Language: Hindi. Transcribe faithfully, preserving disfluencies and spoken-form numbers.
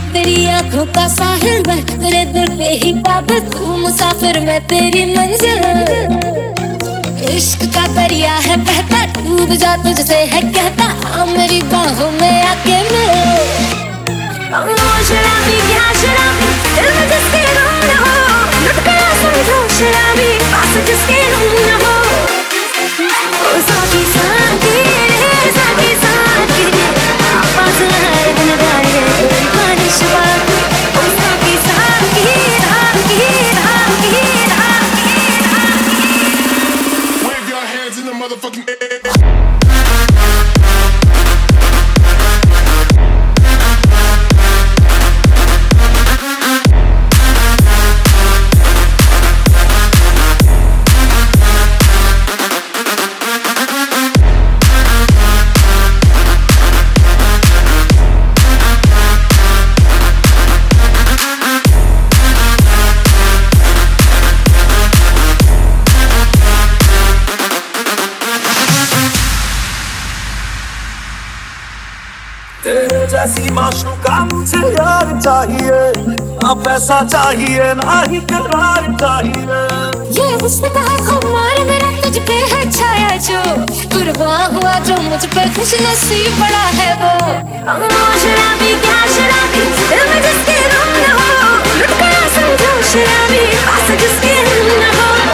तेरी आंखों का साहिल मैं, तेरे दिल पे ही काबिल, तू मुसाफिर मैं तेरी मंजिल। इश्क का दरिया है बहता, डूब जा तुझसे है कहता, आ मेरी बाहों में आके मिल। शराबी क्या शराबी, दिल में जिसके गम न हो, लुट गया समझो शराबी, पास जिसके गम न हो। ओ साथी साथी रे साथी साथी, पास हर दिन गाए तेरी बारिश बाकी। ओ साथी साथी साथी साथी साथी साथी। Wave your hands in the motherfucking air. तेरे जैसी माशूका मुझे यार चाहिए, ना पैसा चाहिए ना ही करार चाहिए। ये हुस्न का खुमार मेरा तुझ पे है छाया जो, कुर्बान हुआ जो मुझ पे खुश नसीब बड़ा है वो। शराबी क्या शराबी, दिल में जिसके गम न हो, लुट गया समझो शराबी, पास जिसके गम न हो।